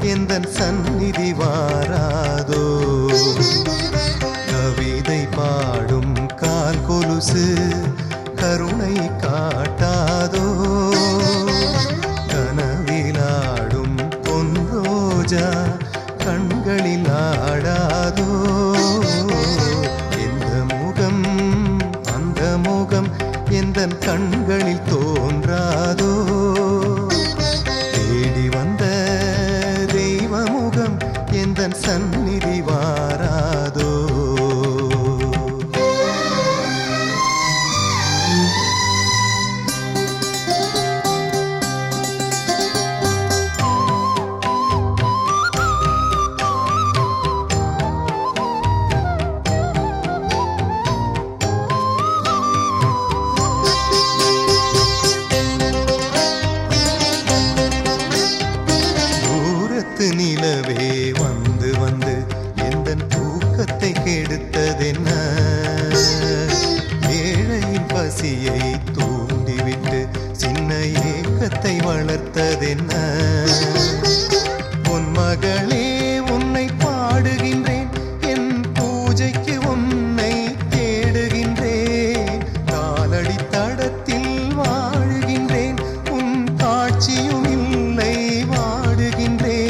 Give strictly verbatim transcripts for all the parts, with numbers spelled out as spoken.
எந்தன் சந்நிதி வாராதோ கவிதை பாடும் கால் கொலுசு கருணை காட்டாதோ கனவிலாடும் பொன் ரோஜா கண்களில் ஆடாதோ எந்த முகம் அந்த முகம் எந்தன் கண்களில் தோன்றாதோ தேடி வந்த தெய்வ முகம் எந்தன் சந்நிதி வாராதோ நிலவே வந்து வந்து எந்தன் தூக்கத்தை கெடுத்ததென்ன ஏழையின் பசியை தூண்டிவிட்டு சின்ன ஏக்கத்தை வளர்த்ததென்ன உன் மகளே உன்னை பாடுகின்றேன் என் பூஜைக்கு உன்னை தேடுகின்றேன் காலடி தடத்தில் வாழுகின்றேன் உன் காட்சியும் இல்லை வாடுகின்றேன்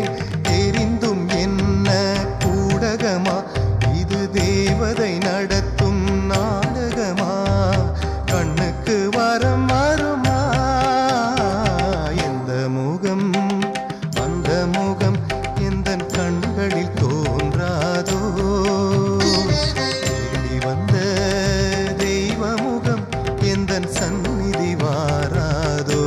இது தேவதை நடத்தும் நாடகமா கண்ணுக்கு வரம் வருமா எந்த முகம் அந்த முகம் எந்தன் கண்களில் தோன்றாதோ தேடி வந்த தெய்வ முகம் எந்தன் சந்நிதி வாராதோ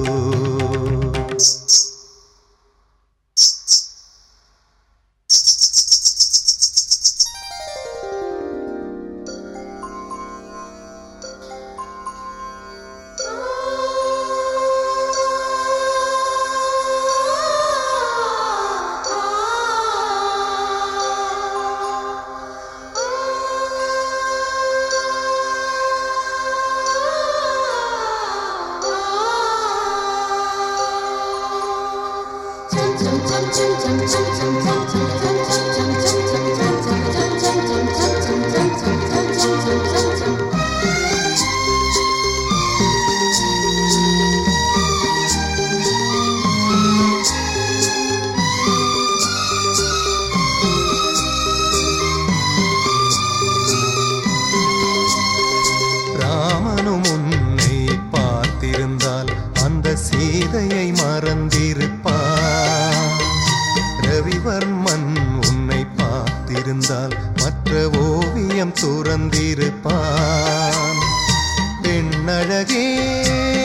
ராமனும் உன்னை பார்த்திருந்தால் அந்த சீதையை மறந்திருப்பார் ரவிவர்மன் உன்னை பார்த்திருந்தால் மற்ற ஓவியம் துறந்திருப்பான் பெண்ணழகே